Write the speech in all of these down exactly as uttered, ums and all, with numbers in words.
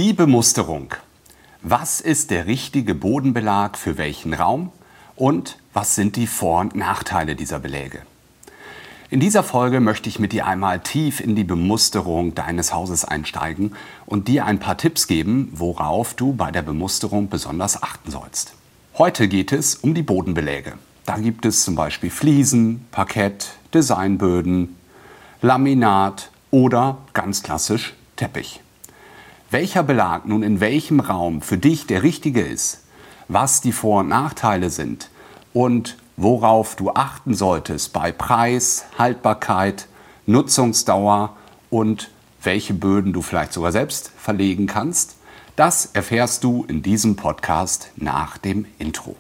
Die Bemusterung. Was ist der richtige Bodenbelag für welchen Raum und was sind die Vor- und Nachteile dieser Beläge? In dieser Folge möchte ich mit dir einmal tief in die Bemusterung deines Hauses einsteigen und dir ein paar Tipps geben, worauf du bei der Bemusterung besonders achten sollst. Heute geht es um die Bodenbeläge. Da gibt es zum Beispiel Fliesen, Parkett, Designböden, Laminat oder ganz klassisch Teppich. Welcher Belag nun in welchem Raum für dich der richtige ist, was die Vor- und Nachteile sind und worauf du achten solltest bei Preis, Haltbarkeit, Nutzungsdauer und welche Böden du vielleicht sogar selbst verlegen kannst, das erfährst du in diesem Podcast nach dem Intro.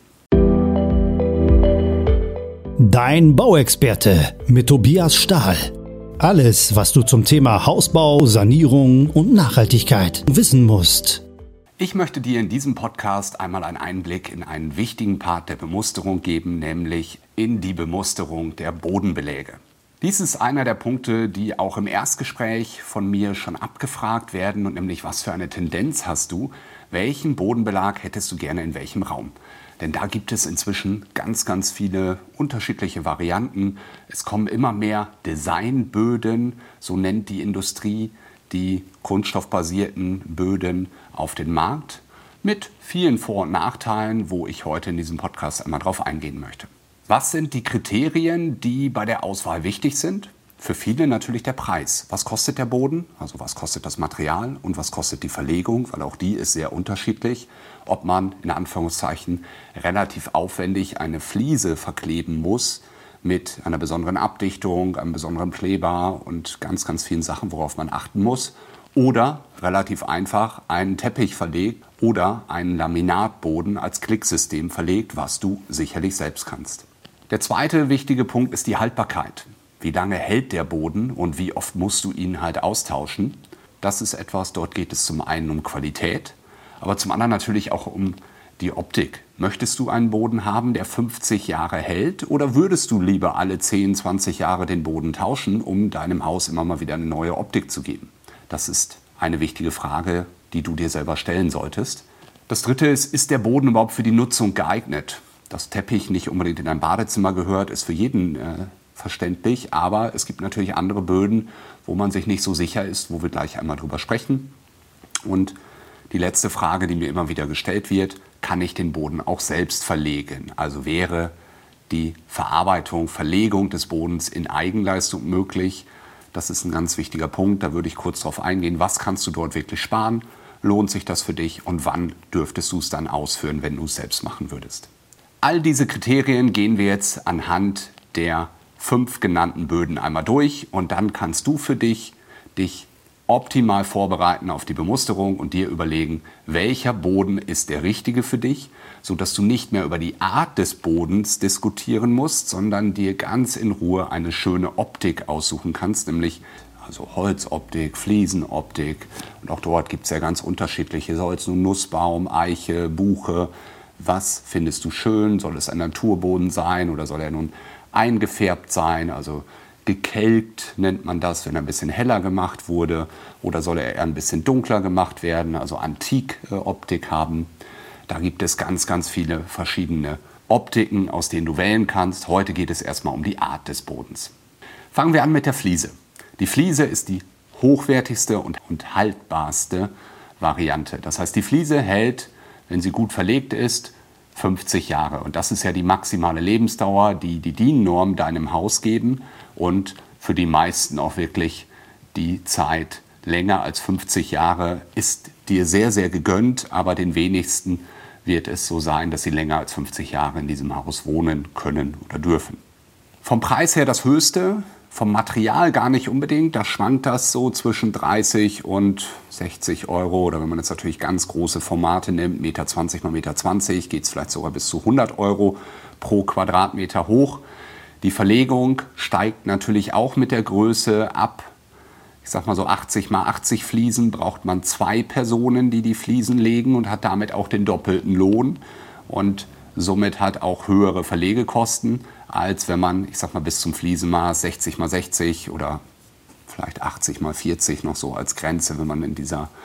Dein Bauexperte mit Tobias Stahl. Alles, was du zum Thema Hausbau, Sanierung und Nachhaltigkeit wissen musst. Ich möchte dir in diesem Podcast einmal einen Einblick in einen wichtigen Part der Bemusterung geben, nämlich in die Bemusterung der Bodenbeläge. Dies ist einer der Punkte, die auch im Erstgespräch von mir schon abgefragt werden, und nämlich, was für eine Tendenz hast du, welchen Bodenbelag hättest du gerne in welchem Raum? Denn da gibt es inzwischen ganz, ganz viele unterschiedliche Varianten. Es kommen immer mehr Designböden, so nennt die Industrie die kunststoffbasierten Böden auf den Markt, mit vielen Vor- und Nachteilen, wo ich heute in diesem Podcast einmal drauf eingehen möchte. Was sind die Kriterien, die bei der Auswahl wichtig sind? Für viele natürlich der Preis. Was kostet der Boden? Also was kostet das Material und was kostet die Verlegung? Weil auch die ist sehr unterschiedlich. Ob man in Anführungszeichen relativ aufwendig eine Fliese verkleben muss mit einer besonderen Abdichtung, einem besonderen Kleber und ganz, ganz vielen Sachen, worauf man achten muss. Oder relativ einfach einen Teppich verlegt oder einen Laminatboden als Klicksystem verlegt, was du sicherlich selbst kannst. Der zweite wichtige Punkt ist die Haltbarkeit. Wie lange hält der Boden und wie oft musst du ihn halt austauschen? Das ist etwas, dort geht es zum einen um Qualität, aber zum anderen natürlich auch um die Optik. Möchtest du einen Boden haben, der fünfzig Jahre hält, oder würdest du lieber alle zehn, zwanzig Jahre den Boden tauschen, um deinem Haus immer mal wieder eine neue Optik zu geben? Das ist eine wichtige Frage, die du dir selber stellen solltest. Das dritte ist, ist der Boden überhaupt für die Nutzung geeignet? Dass Teppich nicht unbedingt in ein Badezimmer gehört, ist für jeden äh, verständlich, aber es gibt natürlich andere Böden, wo man sich nicht so sicher ist, wo wir gleich einmal drüber sprechen. Und die letzte Frage, die mir immer wieder gestellt wird: Kann ich den Boden auch selbst verlegen? Also wäre die Verarbeitung, Verlegung des Bodens in Eigenleistung möglich? Das ist ein ganz wichtiger Punkt, da würde ich kurz drauf eingehen. Was kannst du dort wirklich sparen? Lohnt sich das für dich und wann dürftest du es dann ausführen, wenn du es selbst machen würdest? All diese Kriterien gehen wir jetzt anhand der fünf genannten Böden einmal durch, und dann kannst du für dich dich optimal vorbereiten auf die Bemusterung und dir überlegen, welcher Boden ist der richtige für dich, sodass du nicht mehr über die Art des Bodens diskutieren musst, sondern dir ganz in Ruhe eine schöne Optik aussuchen kannst, nämlich also Holzoptik, Fliesenoptik, und auch dort gibt es ja ganz unterschiedliche. Soll es nun Nussbaum, Eiche, Buche? Was findest du schön? Soll es ein Naturboden sein oder soll er nun eingefärbt sein, also gekelkt nennt man das, wenn er ein bisschen heller gemacht wurde, oder soll er eher ein bisschen dunkler gemacht werden, also Antik-Optik haben. Da gibt es ganz, ganz viele verschiedene Optiken, aus denen du wählen kannst. Heute geht es erstmal um die Art des Bodens. Fangen wir an mit der Fliese. Die Fliese ist die hochwertigste und, und haltbarste Variante. Das heißt, die Fliese hält, wenn sie gut verlegt ist, fünfzig Jahre. Und das ist ja die maximale Lebensdauer, die die D I N-Norm deinem Haus geben, und für die meisten auch wirklich die Zeit länger als fünfzig Jahre ist dir sehr, sehr gegönnt, aber den wenigsten wird es so sein, dass sie länger als fünfzig Jahre in diesem Haus wohnen können oder dürfen. Vom Preis her das Höchste, vom Material gar nicht unbedingt. Da schwankt das so zwischen dreißig und sechzig Euro. Oder wenn man jetzt natürlich ganz große Formate nimmt, Meter zwanzig mal Meter zwanzig, geht es vielleicht sogar bis zu hundert Euro pro Quadratmeter hoch. Die Verlegung steigt natürlich auch mit der Größe ab. Ich sag mal so achtzig mal achtzig Fliesen braucht man zwei Personen, die die Fliesen legen, und hat damit auch den doppelten Lohn. Und somit hat auch höhere Verlegekosten, als wenn man, ich sag mal, bis zum Fliesenmaß sechzig mal sechzig oder vielleicht achtzig mal vierzig noch so als Grenze, wenn man in dieser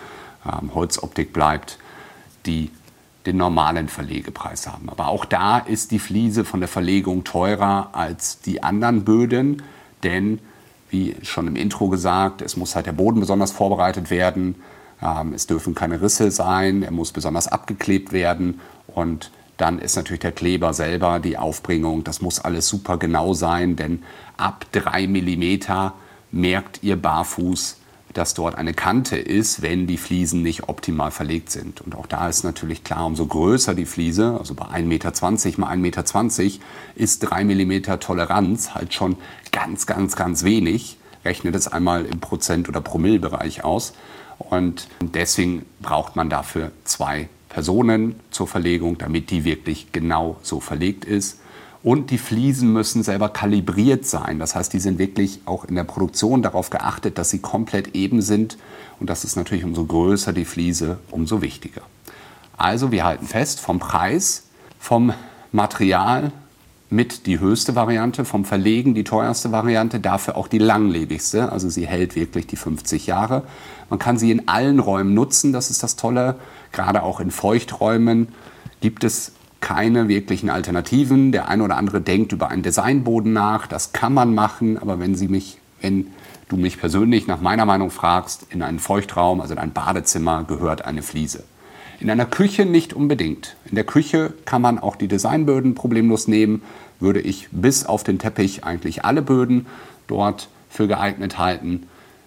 ähm, Holzoptik bleibt, die den normalen Verlegepreis haben. Aber auch da ist die Fliese von der Verlegung teurer als die anderen Böden, denn wie schon im Intro gesagt, es muss halt der Boden besonders vorbereitet werden, ähm, es dürfen keine Risse sein, er muss besonders abgeklebt werden und dann ist natürlich der Kleber selber, die Aufbringung, das muss alles super genau sein, denn ab drei Millimeter merkt ihr barfuß, dass dort eine Kante ist, wenn die Fliesen nicht optimal verlegt sind. Und auch da ist natürlich klar, umso größer die Fliese, also bei ein Meter zwanzig mal ein Meter zwanzig, ist drei Millimeter Toleranz halt schon ganz, ganz, ganz wenig. Rechnet es einmal im Prozent- oder Promillebereich aus. Und deswegen braucht man dafür zwei Personen zur Verlegung, damit die wirklich genau so verlegt ist. Und die Fliesen müssen selber kalibriert sein. Das heißt, die sind wirklich auch in der Produktion darauf geachtet, dass sie komplett eben sind. Und das ist natürlich, umso größer die Fliese, umso wichtiger. Also wir halten fest, vom Preis, vom Material mit die höchste Variante, vom Verlegen die teuerste Variante, dafür auch die langlebigste. Also sie hält wirklich die fünfzig Jahre. Man kann sie in allen Räumen nutzen, das ist das Tolle. Gerade auch in Feuchträumen gibt es keine wirklichen Alternativen. Der eine oder andere denkt über einen Designboden nach. Das kann man machen, aber wenn, Sie mich, wenn du mich persönlich nach meiner Meinung fragst, in einen Feuchtraum, also in ein Badezimmer, gehört eine Fliese. In einer Küche nicht unbedingt. In der Küche kann man auch die Designböden problemlos nehmen. Würde ich bis auf den Teppich eigentlich alle Böden dort für geeignet halten.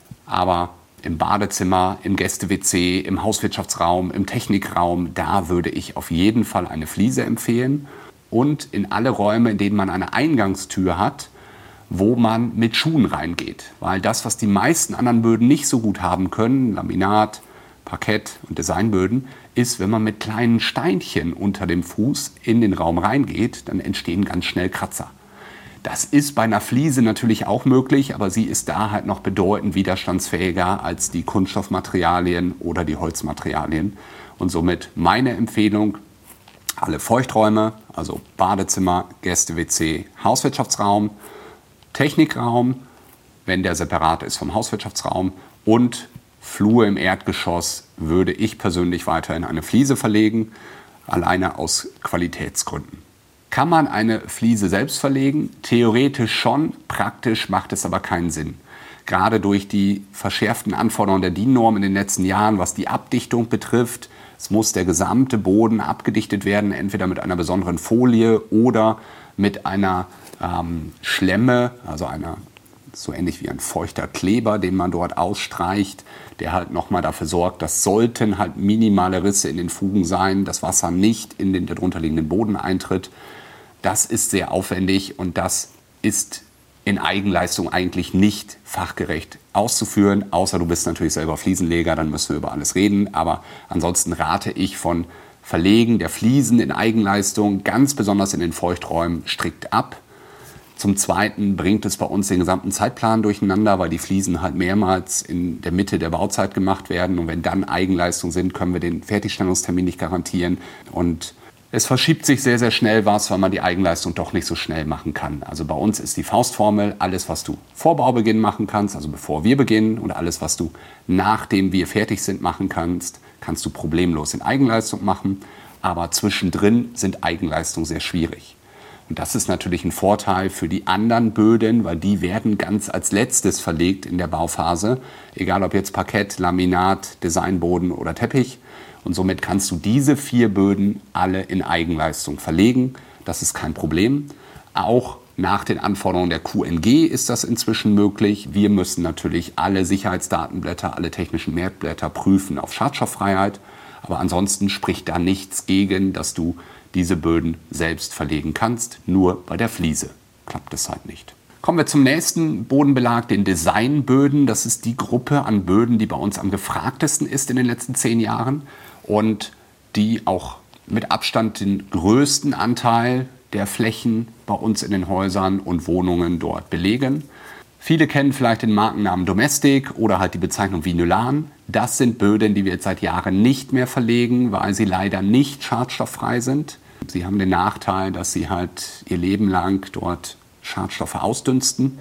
Aber im Badezimmer, im Gäste-W C, im Hauswirtschaftsraum, im Technikraum, da würde ich auf jeden Fall eine Fliese empfehlen. Und in alle Räume, in denen man eine Eingangstür hat, wo man mit Schuhen reingeht. Weil das, was die meisten anderen Böden nicht so gut haben können, Laminat, Parkett und Designböden, ist, wenn man mit kleinen Steinchen unter dem Fuß in den Raum reingeht, dann entstehen ganz schnell Kratzer. Das ist bei einer Fliese natürlich auch möglich, aber sie ist da halt noch bedeutend widerstandsfähiger als die Kunststoffmaterialien oder die Holzmaterialien. Und somit meine Empfehlung, alle Feuchträume, also Badezimmer, Gäste-W C, Hauswirtschaftsraum, Technikraum, wenn der separat ist vom Hauswirtschaftsraum, und Flur im Erdgeschoss würde ich persönlich weiterhin eine Fliese verlegen, alleine aus Qualitätsgründen. Kann man eine Fliese selbst verlegen? Theoretisch schon, praktisch macht es aber keinen Sinn. Gerade durch die verschärften Anforderungen der D I N-Norm in den letzten Jahren, was die Abdichtung betrifft. Es muss der gesamte Boden abgedichtet werden, entweder mit einer besonderen Folie oder mit einer ähm, Schlemme, also einer so ähnlich wie ein feuchter Kleber, den man dort ausstreicht, der halt nochmal dafür sorgt, dass sollten halt minimale Risse in den Fugen sein, das Wasser nicht in den darunter liegenden Boden eintritt. Das ist sehr aufwendig und das ist in Eigenleistung eigentlich nicht fachgerecht auszuführen, außer du bist natürlich selber Fliesenleger, dann müssen wir über alles reden. Aber ansonsten rate ich von Verlegen der Fliesen in Eigenleistung, ganz besonders in den Feuchträumen, strikt ab. Zum Zweiten bringt es bei uns den gesamten Zeitplan durcheinander, weil die Fliesen halt mehrmals in der Mitte der Bauzeit gemacht werden. Und wenn dann Eigenleistungen sind, können wir den Fertigstellungstermin nicht garantieren. Und es verschiebt sich sehr, sehr schnell was, weil man die Eigenleistung doch nicht so schnell machen kann. Also bei uns ist die Faustformel, alles, was du vor Baubeginn machen kannst, also bevor wir beginnen, oder alles, was du nachdem wir fertig sind machen kannst, kannst du problemlos in Eigenleistung machen. Aber zwischendrin sind Eigenleistungen sehr schwierig. Und das ist natürlich ein Vorteil für die anderen Böden, weil die werden ganz als letztes verlegt in der Bauphase. Egal ob jetzt Parkett, Laminat, Designboden oder Teppich. Und somit kannst du diese vier Böden alle in Eigenleistung verlegen. Das ist kein Problem. Auch nach den Anforderungen der Q N G ist das inzwischen möglich. Wir müssen natürlich alle Sicherheitsdatenblätter, alle technischen Merkblätter prüfen auf Schadstofffreiheit. Aber ansonsten spricht da nichts gegen, dass du diese Böden selbst verlegen kannst. Nur bei der Fliese klappt es halt nicht. Kommen wir zum nächsten Bodenbelag, den Designböden. Das ist die Gruppe an Böden, die bei uns am gefragtesten ist in den letzten zehn Jahren und die auch mit Abstand den größten Anteil der Flächen bei uns in den Häusern und Wohnungen dort belegen. Viele kennen vielleicht den Markennamen Domestic oder halt die Bezeichnung Vinylan. Das sind Böden, die wir jetzt seit Jahren nicht mehr verlegen, weil sie leider nicht schadstofffrei sind. Sie haben den Nachteil, dass sie halt ihr Leben lang dort Schadstoffe ausdünsten.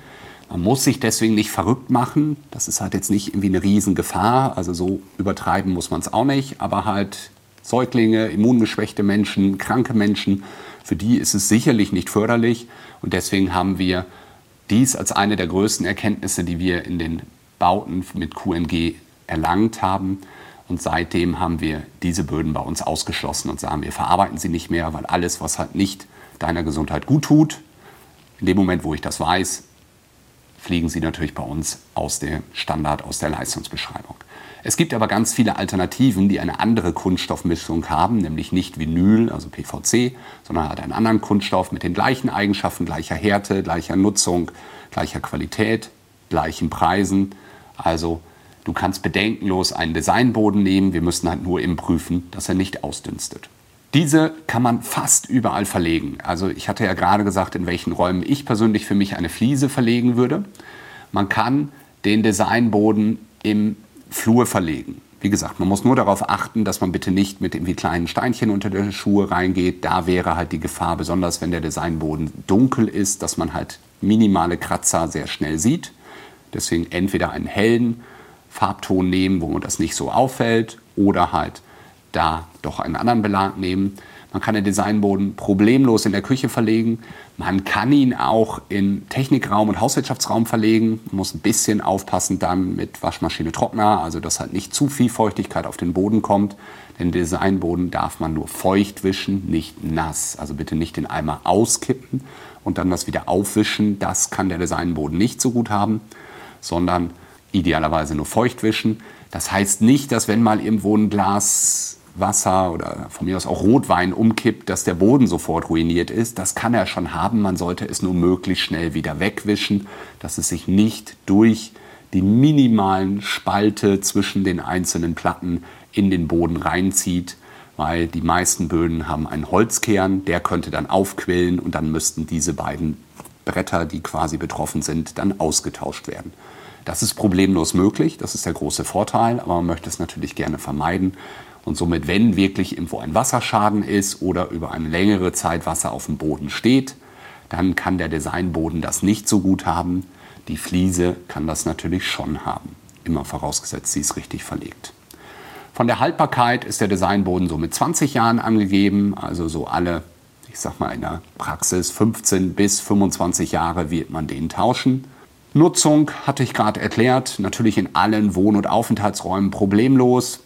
Man muss sich deswegen nicht verrückt machen. Das ist halt jetzt nicht irgendwie eine Riesengefahr. Also so übertreiben muss man es auch nicht. Aber halt Säuglinge, immungeschwächte Menschen, kranke Menschen, für die ist es sicherlich nicht förderlich. Und deswegen haben wir dies als eine der größten Erkenntnisse, die wir in den Bauten mit Q N G erlangt haben. Und seitdem haben wir diese Böden bei uns ausgeschlossen und sagen, wir verarbeiten sie nicht mehr, weil alles, was halt nicht deiner Gesundheit gut tut, in dem Moment, wo ich das weiß, fliegen sie natürlich bei uns aus dem Standard, aus der Leistungsbeschreibung. Es gibt aber ganz viele Alternativen, die eine andere Kunststoffmischung haben, nämlich nicht Vinyl, also P V C, sondern halt einen anderen Kunststoff mit den gleichen Eigenschaften, gleicher Härte, gleicher Nutzung, gleicher Qualität, gleichen Preisen. Also du kannst bedenkenlos einen Designboden nehmen, wir müssen halt nur eben prüfen, dass er nicht ausdünstet. Diese kann man fast überall verlegen. Also ich hatte ja gerade gesagt, in welchen Räumen ich persönlich für mich eine Fliese verlegen würde. Man kann den Designboden im Flur verlegen. Wie gesagt, man muss nur darauf achten, dass man bitte nicht mit irgendwie kleinen Steinchen unter die Schuhe reingeht. Da wäre halt die Gefahr, besonders wenn der Designboden dunkel ist, dass man halt minimale Kratzer sehr schnell sieht. Deswegen entweder einen hellen Farbton nehmen, wo das nicht so auffällt, oder halt da doch einen anderen Belag nehmen. Man kann den Designboden problemlos in der Küche verlegen. Man kann ihn auch in Technikraum und Hauswirtschaftsraum verlegen. Man muss ein bisschen aufpassen dann mit Waschmaschine, Trockner, also dass halt nicht zu viel Feuchtigkeit auf den Boden kommt. Den Designboden darf man nur feucht wischen, nicht nass. Also bitte nicht den Eimer auskippen und dann das wieder aufwischen. Das kann der Designboden nicht so gut haben, sondern idealerweise nur feucht wischen. Das heißt nicht, dass wenn mal irgendwo ein Glas Wasser oder von mir aus auch Rotwein umkippt, dass der Boden sofort ruiniert ist. Das kann er schon haben. Man sollte es nur möglichst schnell wieder wegwischen, dass es sich nicht durch die minimalen Spalte zwischen den einzelnen Platten in den Boden reinzieht, weil die meisten Böden haben einen Holzkern, der könnte dann aufquillen und dann müssten diese beiden Bretter, die quasi betroffen sind, dann ausgetauscht werden. Das ist problemlos möglich, das ist der große Vorteil, aber man möchte es natürlich gerne vermeiden. Und somit, wenn wirklich irgendwo ein Wasserschaden ist oder über eine längere Zeit Wasser auf dem Boden steht, dann kann der Designboden das nicht so gut haben. Die Fliese kann das natürlich schon haben, immer vorausgesetzt, sie ist richtig verlegt. Von der Haltbarkeit ist der Designboden so mit zwanzig Jahren angegeben, also so alle, ich sag mal in der Praxis fünfzehn bis fünfundzwanzig Jahre wird man den tauschen. Nutzung hatte ich gerade erklärt, natürlich in allen Wohn- und Aufenthaltsräumen problemlos.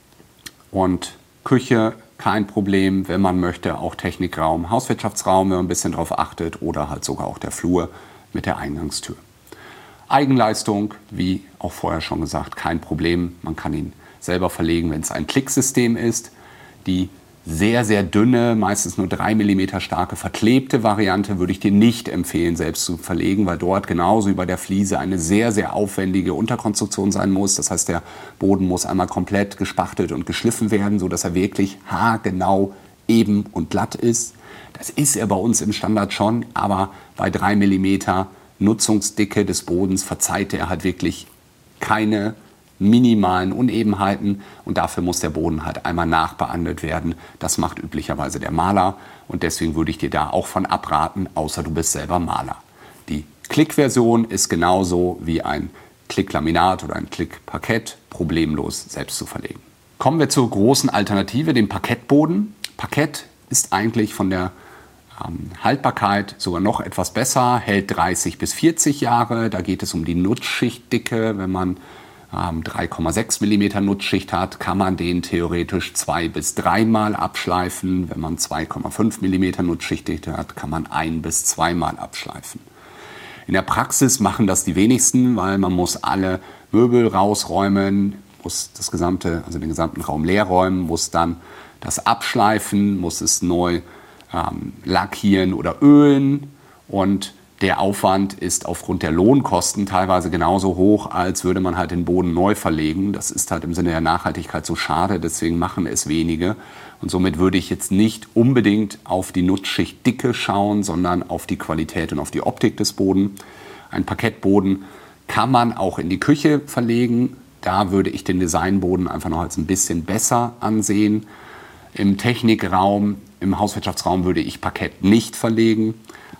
Und Küche kein Problem, wenn man möchte, auch Technikraum, Hauswirtschaftsraum, wenn man ein bisschen darauf achtet, oder halt sogar auch der Flur mit der Eingangstür. Eigenleistung, wie auch vorher schon gesagt, kein Problem. Man kann ihn selber verlegen, wenn es ein Klicksystem ist. Die sehr, sehr dünne, meistens nur drei Millimeter starke, verklebte Variante würde ich dir nicht empfehlen, selbst zu verlegen, weil dort genauso wie bei der Fliese eine sehr, sehr aufwendige Unterkonstruktion sein muss. Das heißt, der Boden muss einmal komplett gespachtelt und geschliffen werden, sodass er wirklich haargenau eben und glatt ist. Das ist er bei uns im Standard schon, aber bei drei Millimeter Nutzungsdicke des Bodens verzeiht er halt wirklich keine minimalen Unebenheiten und dafür muss der Boden halt einmal nachbehandelt werden. Das macht üblicherweise der Maler und deswegen würde ich dir da auch von abraten, außer du bist selber Maler. Die Klick-Version ist genauso wie ein Klicklaminat oder ein Klickparkett problemlos selbst zu verlegen. Kommen wir zur großen Alternative, dem Parkettboden. Parkett ist eigentlich von der ähm, Haltbarkeit sogar noch etwas besser, hält dreißig bis vierzig Jahre. Da geht es um die Nutzschichtdicke. Wenn man drei Komma sechs Millimeter Nutzschicht hat, kann man den theoretisch zwei- bis dreimal abschleifen. Wenn man zwei Komma fünf Millimeter Nutzschicht hat, kann man ein- bis zweimal abschleifen. In der Praxis machen das die wenigsten, weil man muss alle Möbel rausräumen, muss das gesamte, also den gesamten Raum leer räumen, muss dann das abschleifen, muss es neu ähm, lackieren oder ölen und der Aufwand ist aufgrund der Lohnkosten teilweise genauso hoch, als würde man halt den Boden neu verlegen. Das ist halt im Sinne der Nachhaltigkeit so schade, deswegen machen es wenige. Und somit würde ich jetzt nicht unbedingt auf die Nutzschichtdicke schauen, sondern auf die Qualität und auf die Optik des Bodens. Ein Parkettboden kann man auch in die Küche verlegen. Da würde ich den Designboden einfach noch als ein bisschen besser ansehen. Im Technikraum, im Hauswirtschaftsraum würde ich Parkett nicht verlegen.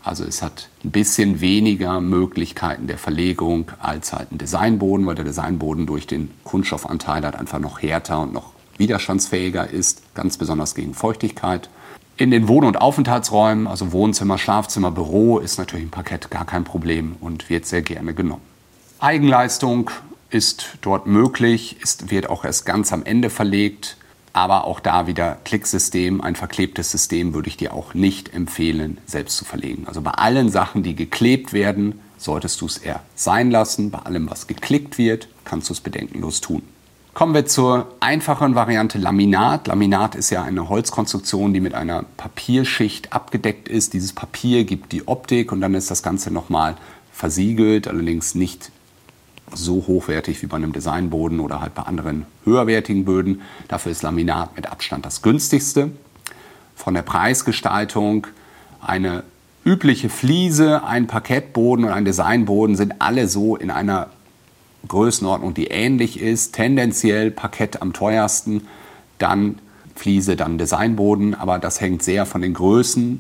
Also es hat ein bisschen weniger Möglichkeiten der Verlegung als halt ein Designboden, weil der Designboden durch den Kunststoffanteil halt einfach noch härter und noch widerstandsfähiger ist, ganz besonders gegen Feuchtigkeit. In den Wohn- und Aufenthaltsräumen, also Wohnzimmer, Schlafzimmer, Büro, ist natürlich ein Parkett gar kein Problem und wird sehr gerne genommen. Eigenleistung ist dort möglich, ist, wird auch erst ganz am Ende verlegt. Aber auch da wieder Klicksystem, ein verklebtes System würde ich dir auch nicht empfehlen, selbst zu verlegen. Also bei allen Sachen, die geklebt werden, solltest du es eher sein lassen. Bei allem, was geklickt wird, kannst du es bedenkenlos tun. Kommen wir zur einfachen Variante Laminat. Laminat ist ja eine Holzkonstruktion, die mit einer Papierschicht abgedeckt ist. Dieses Papier gibt die Optik und dann ist das Ganze nochmal versiegelt, allerdings nicht so hochwertig wie bei einem Designboden oder halt bei anderen höherwertigen Böden. Dafür ist Laminat mit Abstand das günstigste. Von der Preisgestaltung eine übliche Fliese, ein Parkettboden und ein Designboden sind alle so in einer Größenordnung, die ähnlich ist. Tendenziell Parkett am teuersten, dann Fliese, dann Designboden. Aber das hängt sehr von den Größen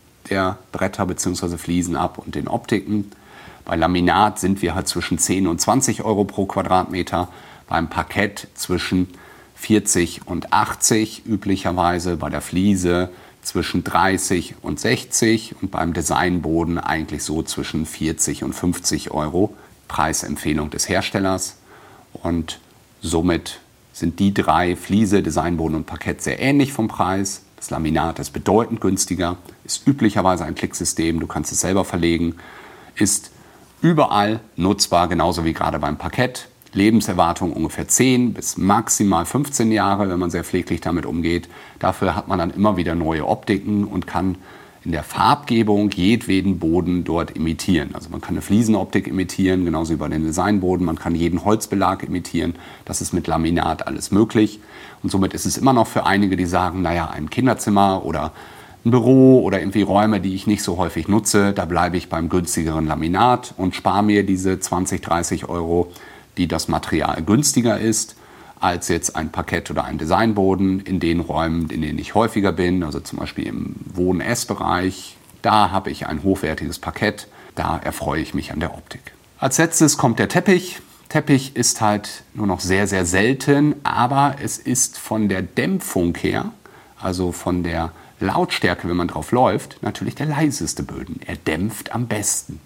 der Bretter bzw. Fliesen ab und den Optiken. Bei Laminat sind wir halt zwischen zehn und zwanzig Euro pro Quadratmeter, beim Parkett zwischen vierzig und achtzig üblicherweise, bei der Fliese zwischen dreißig und sechzig und beim Designboden eigentlich so zwischen vierzig und fünfzig Euro. Preisempfehlung des Herstellers und somit sind die drei, Fliese, Designboden und Parkett, sehr ähnlich vom Preis. Das Laminat ist bedeutend günstiger, ist üblicherweise ein Klicksystem, du kannst es selber verlegen, ist überall nutzbar, genauso wie gerade beim Parkett. Lebenserwartung ungefähr zehn bis maximal fünfzehn Jahre, wenn man sehr pfleglich damit umgeht. Dafür hat man dann immer wieder neue Optiken und kann in der Farbgebung jedweden Boden dort imitieren. Also man kann eine Fliesenoptik imitieren, genauso wie bei den Designboden. Man kann jeden Holzbelag imitieren. Das ist mit Laminat alles möglich. Und somit ist es immer noch für einige, die sagen, naja, ein Kinderzimmer oder ein Büro oder irgendwie Räume, die ich nicht so häufig nutze, da bleibe ich beim günstigeren Laminat und spare mir diese zwanzig, dreißig Euro, die das Material günstiger ist, als jetzt ein Parkett oder ein Designboden in den Räumen, in denen ich häufiger bin, also zum Beispiel im Wohn-Ess-Bereich. Da habe ich ein hochwertiges Parkett, da erfreue ich mich an der Optik. Als letztes kommt der Teppich. Teppich ist halt nur noch sehr, sehr selten, aber es ist von der Dämpfung her, also von der Lautstärke, wenn man drauf läuft, natürlich der leiseste Boden. Er dämpft am besten.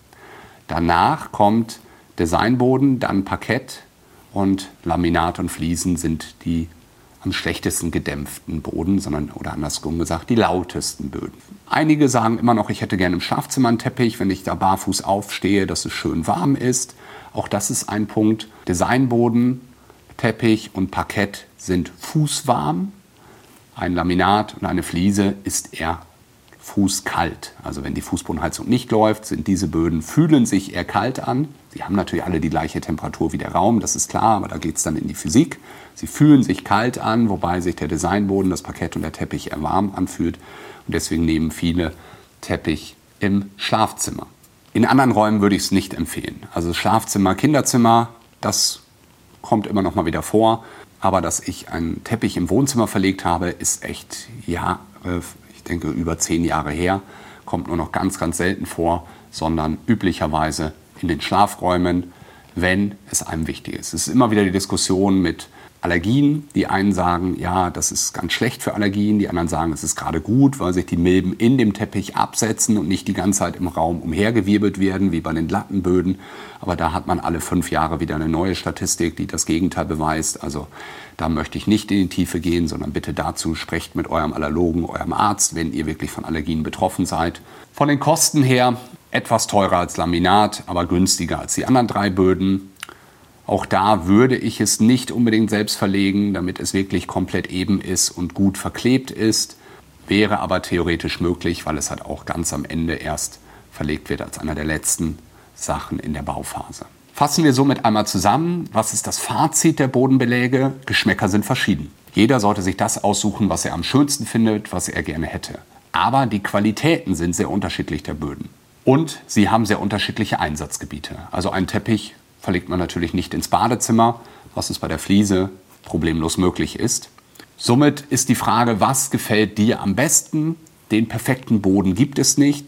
Danach kommt Designboden, dann Parkett und Laminat und Fliesen sind die am schlechtesten gedämpften Boden, sondern, oder andersrum gesagt, die lautesten Böden. Einige sagen immer noch, ich hätte gerne im Schlafzimmer einen Teppich, wenn ich da barfuß aufstehe, dass es schön warm ist. Auch das ist ein Punkt. Designboden, Teppich und Parkett sind fußwarm. Ein Laminat und eine Fliese ist eher fußkalt. Also wenn die Fußbodenheizung nicht läuft, sind diese Böden, fühlen sich eher kalt an. Sie haben natürlich alle die gleiche Temperatur wie der Raum, das ist klar, aber da geht es dann in die Physik. Sie fühlen sich kalt an, wobei sich der Designboden, das Parkett und der Teppich eher warm anfühlt. Und deswegen nehmen viele Teppich im Schlafzimmer. In anderen Räumen würde ich es nicht empfehlen. Also Schlafzimmer, Kinderzimmer, das kommt immer noch mal wieder vor. Aber dass ich einen Teppich im Wohnzimmer verlegt habe, ist echt, ja, ich denke, über zehn Jahre her. Kommt nur noch ganz, ganz selten vor, sondern üblicherweise in den Schlafräumen, wenn es einem wichtig ist. Es ist immer wieder die Diskussion mit Allergien. Die einen sagen, ja, das ist ganz schlecht für Allergien. Die anderen sagen, es ist gerade gut, weil sich die Milben in dem Teppich absetzen und nicht die ganze Zeit im Raum umhergewirbelt werden, wie bei den Lattenböden. Aber da hat man alle fünf Jahre wieder eine neue Statistik, die das Gegenteil beweist. Also da möchte ich nicht in die Tiefe gehen, sondern bitte dazu sprecht mit eurem Allergologen, eurem Arzt, wenn ihr wirklich von Allergien betroffen seid. Von den Kosten her etwas teurer als Laminat, aber günstiger als die anderen drei Böden. Auch da würde ich es nicht unbedingt selbst verlegen, damit es wirklich komplett eben ist und gut verklebt ist. Wäre aber theoretisch möglich, weil es halt auch ganz am Ende erst verlegt wird als einer der letzten Sachen in der Bauphase. Fassen wir somit einmal zusammen, was ist das Fazit der Bodenbeläge? Geschmäcker sind verschieden. Jeder sollte sich das aussuchen, was er am schönsten findet, was er gerne hätte. Aber die Qualitäten sind sehr unterschiedlich der Böden. Und sie haben sehr unterschiedliche Einsatzgebiete. Also ein Teppich verlegt man natürlich nicht ins Badezimmer, was es bei der Fliese problemlos möglich ist. Somit ist die Frage, was gefällt dir am besten? Den perfekten Boden gibt es nicht.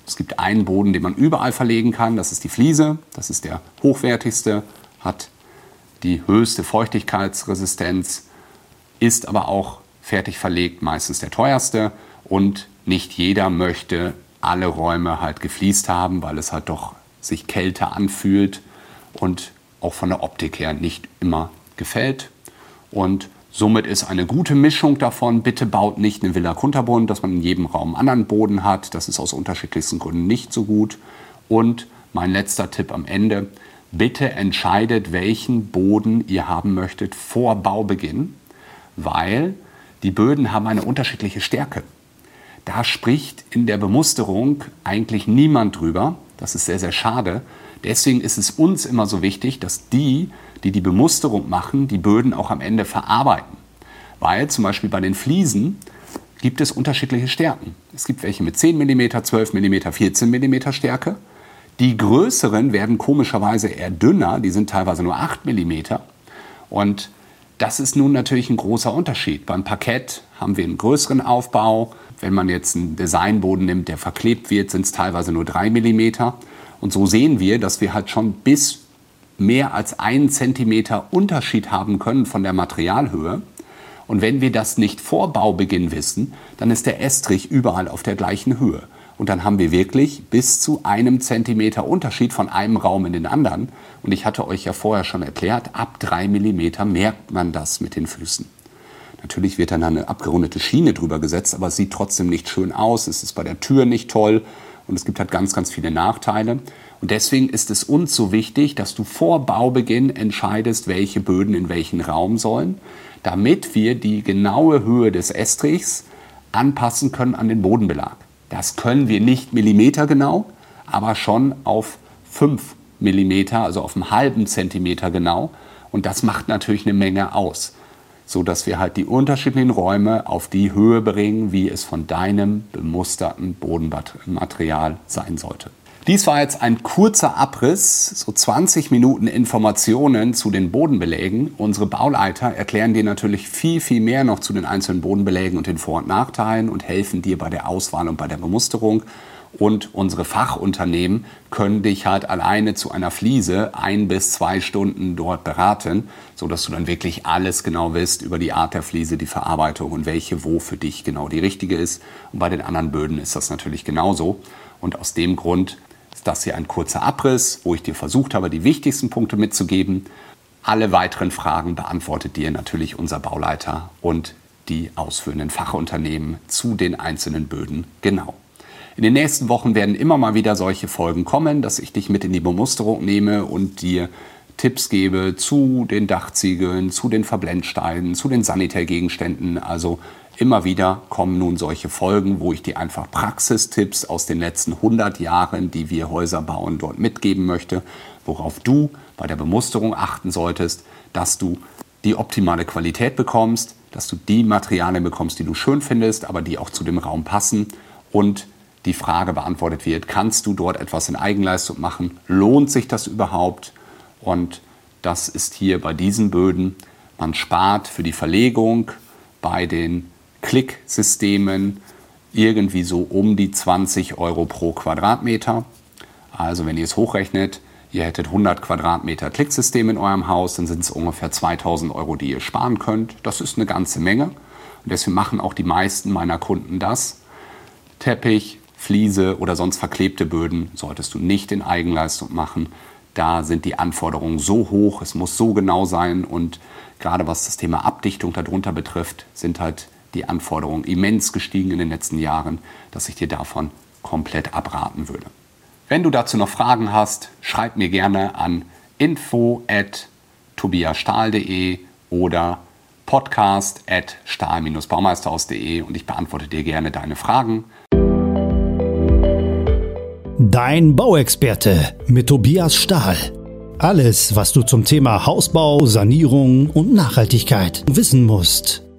Es gibt einen Boden, den man überall verlegen kann, das ist die Fliese, das ist der hochwertigste, hat die höchste Feuchtigkeitsresistenz, ist aber auch fertig verlegt, meistens der teuerste, und nicht jeder möchte alle Räume halt gefliest haben, weil es halt doch sich kälter anfühlt und auch von der Optik her nicht immer gefällt. Und somit ist eine gute Mischung davon. Bitte baut nicht eine Villa Kunterbunt, dass man in jedem Raum einen anderen Boden hat. Das ist aus unterschiedlichsten Gründen nicht so gut. Und mein letzter Tipp am Ende: Bitte entscheidet, welchen Boden ihr haben möchtet vor Baubeginn, weil die Böden haben eine unterschiedliche Stärke. Da spricht in der Bemusterung eigentlich niemand drüber. Das ist sehr, sehr schade. Deswegen ist es uns immer so wichtig, dass die, die die Bemusterung machen, die Böden auch am Ende verarbeiten. Weil zum Beispiel bei den Fliesen gibt es unterschiedliche Stärken. Es gibt welche mit zehn Millimeter, zwölf Millimeter, vierzehn Millimeter Stärke. Die größeren werden komischerweise eher dünner, die sind teilweise nur acht Millimeter. Und das ist nun natürlich ein großer Unterschied. Beim Parkett haben wir einen größeren Aufbau. Wenn man jetzt einen Designboden nimmt, der verklebt wird, sind es teilweise nur drei Millimeter. Und so sehen wir, dass wir halt schon bis mehr als einen Zentimeter Unterschied haben können von der Materialhöhe. Und wenn wir das nicht vor Baubeginn wissen, dann ist der Estrich überall auf der gleichen Höhe. Und dann haben wir wirklich bis zu einem Zentimeter Unterschied von einem Raum in den anderen. Und ich hatte euch ja vorher schon erklärt, ab drei Millimeter merkt man das mit den Füßen. Natürlich wird dann eine abgerundete Schiene drüber gesetzt, aber es sieht trotzdem nicht schön aus. Es ist bei der Tür nicht toll und es gibt halt ganz, ganz viele Nachteile. Und deswegen ist es uns so wichtig, dass du vor Baubeginn entscheidest, welche Böden in welchen Raum sollen, damit wir die genaue Höhe des Estrichs anpassen können an den Bodenbelag. Das können wir nicht millimetergenau, aber schon auf fünf Millimeter, also auf einen halben Zentimeter genau. Und das macht natürlich eine Menge aus, so dass wir halt die unterschiedlichen Räume auf die Höhe bringen, wie es von deinem bemusterten Bodenmaterial sein sollte. Dies war jetzt ein kurzer Abriss, so zwanzig Minuten Informationen zu den Bodenbelägen. Unsere Bauleiter erklären dir natürlich viel, viel mehr noch zu den einzelnen Bodenbelägen und den Vor- und Nachteilen und helfen dir bei der Auswahl und bei der Bemusterung. Und unsere Fachunternehmen können dich halt alleine zu einer Fliese ein bis zwei Stunden dort beraten, sodass du dann wirklich alles genau weißt über die Art der Fliese, die Verarbeitung und welche wo für dich genau die richtige ist. Und bei den anderen Böden ist das natürlich genauso. Und aus dem Grund ist das hier ein kurzer Abriss, wo ich dir versucht habe, die wichtigsten Punkte mitzugeben. Alle weiteren Fragen beantwortet dir natürlich unser Bauleiter und die ausführenden Fachunternehmen zu den einzelnen Böden genau. In den nächsten Wochen werden immer mal wieder solche Folgen kommen, dass ich dich mit in die Bemusterung nehme und dir Tipps gebe zu den Dachziegeln, zu den Verblendsteinen, zu den Sanitärgegenständen. Also immer wieder kommen nun solche Folgen, wo ich dir einfach Praxistipps aus den letzten hundert Jahren, die wir Häuser bauen, dort mitgeben möchte, worauf du bei der Bemusterung achten solltest, dass du die optimale Qualität bekommst, dass du die Materialien bekommst, die du schön findest, aber die auch zu dem Raum passen und die Frage beantwortet wird, kannst du dort etwas in Eigenleistung machen? Lohnt sich das überhaupt? Und das ist hier bei diesen Böden. Man spart für die Verlegung bei den Klicksystemen irgendwie so um die zwanzig Euro pro Quadratmeter. Also wenn ihr es hochrechnet, ihr hättet hundert Quadratmeter Klicksystem in eurem Haus, dann sind es ungefähr zweitausend Euro, die ihr sparen könnt. Das ist eine ganze Menge. Und deswegen machen auch die meisten meiner Kunden das. Teppich, Fliese oder sonst verklebte Böden solltest du nicht in Eigenleistung machen. Da sind die Anforderungen so hoch, es muss so genau sein und gerade was das Thema Abdichtung darunter betrifft, sind halt die Anforderungen immens gestiegen in den letzten Jahren, dass ich dir davon komplett abraten würde. Wenn du dazu noch Fragen hast, schreib mir gerne an info at tobiasstahl punkt de oder podcast at stahl Bindestrich baumeisterhaus punkt de und ich beantworte dir gerne deine Fragen. Dein Bauexperte mit Tobias Stahl. Alles, was du zum Thema Hausbau, Sanierung und Nachhaltigkeit wissen musst.